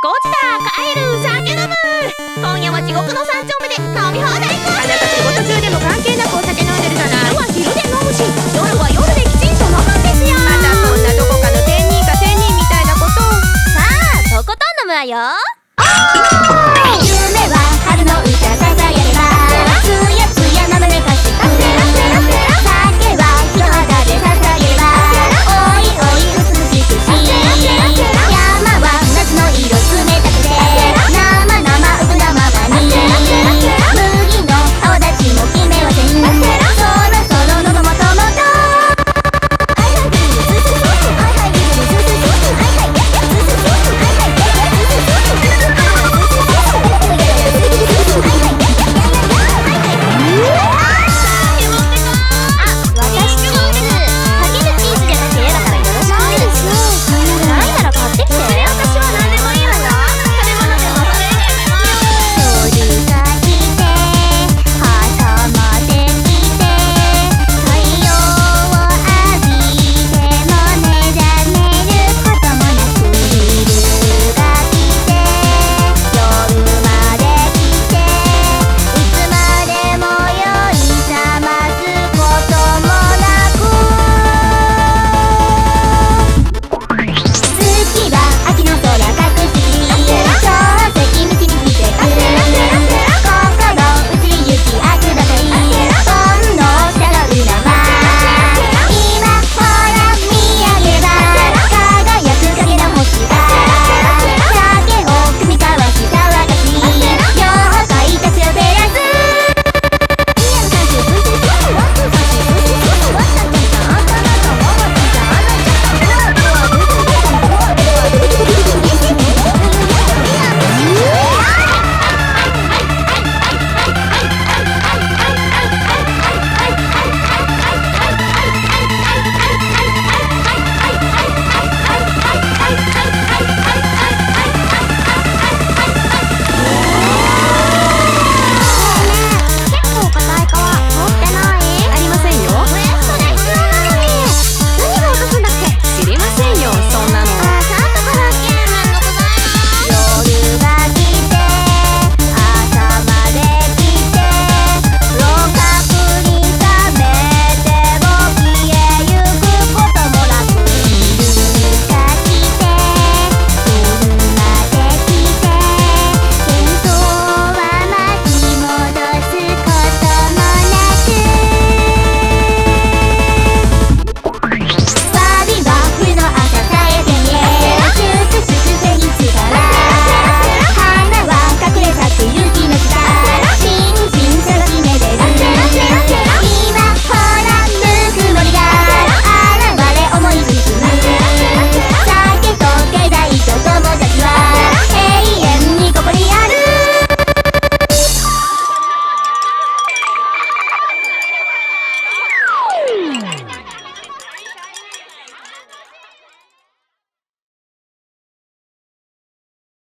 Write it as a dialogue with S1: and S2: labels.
S1: ゴジラ帰る酒飲む。今夜は地獄の三丁目で飲み放題コース。あなた仕事中でも関係なくお酒飲んでるじゃない。昼は昼で飲むし、夜は夜できちんと飲むんですよ。またそんなどこかの仙人か仙人みたいなことを。さあとことん飲むわよ。